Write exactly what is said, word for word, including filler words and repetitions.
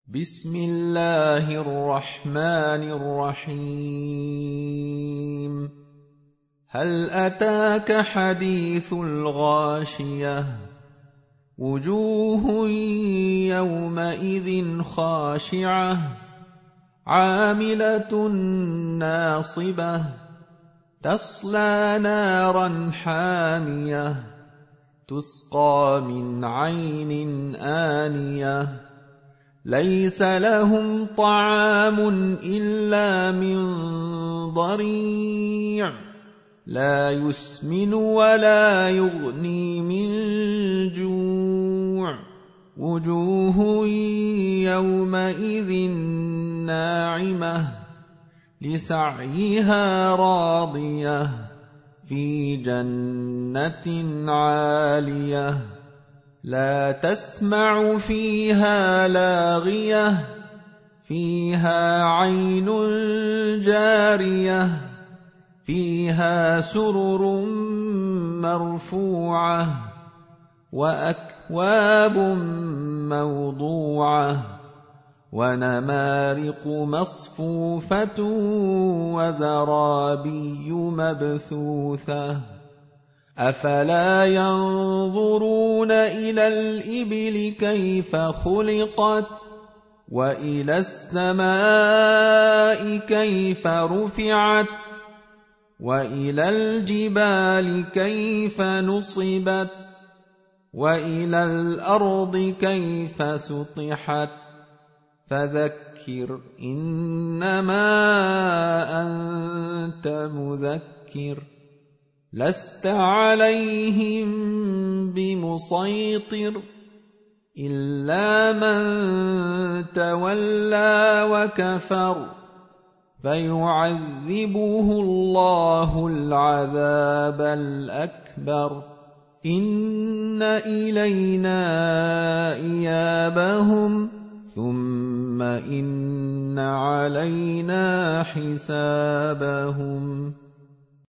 بسم الله الرحمن الرحيم هل أتاك حديث الغاشية وجوه يومئذ خاشعة عاملة ناصبة تصلى نارا حامية تسقى من عين آنية ليس لهم طعام إلا من ضريع لا يسمن ولا يغني من جوع وجوه يومئذ ناعمة لسعيها راضية في جنة عالية لا تسمع فيها لاغية فيها عين جارية فيها سرر مرفوعة وأكواب موضوعة ونمارق مصفوفة وزرابي مبثوثة أفلا ينظرون إلى الإبل كيف خلقت وإلى السماء كيف رفعت وإلى الجبال كيف نصبت وإلى الأرض كيف سطحت فذكر إنما أنت مذكر لست عليهم بمسيطر إلا من تولى وكفر فيعذبه الله العذاب الأكبر إن إلينا إيابهم ثم إن علينا حسابهم